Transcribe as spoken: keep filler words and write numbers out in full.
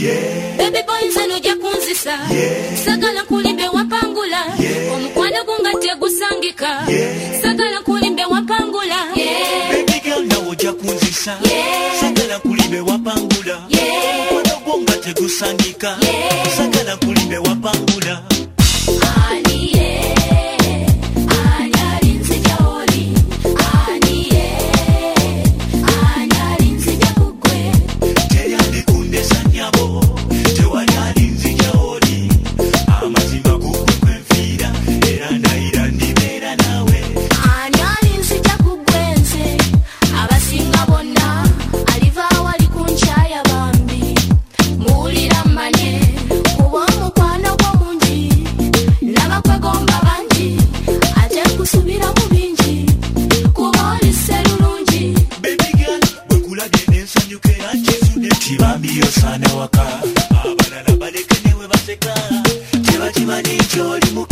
yeah. Baby boy nzeno jakunzisa, yeah. Sagala kulimbe wapangula, yeah. Omukwano gungate gusangika, yeah. Sagala kulimbe wapangula, yeah. Baby girl nawo jakunzisa, yeah. Sagala kulimbe wapangula, yeah. Omukwano gungate gusangika, yeah. Sagala kulimbe wapangula. Ani yeah, ani alinzi jaoli, ani yeah, ani alinzi jakugwe. Teyandi kundesa nyabo, tewali alinzi jaoli. Amazima kukwe kwenfira, era naira ndibera nawe. Ani alinzi jakugwenze, abasinga bonna, aliva wali kunchaya bambi. Mulira manye, kuba mukwano gwo mungi. Nabakwegomba bangi, ate kusubira mu bingi. Kuba oli sserulungi. Baby girl, bwekulabye n'ensanyuke yakizudde. Kibambiyo sana waka, abalala baleke newe baseka. Tebakimanyi ky'oli muka.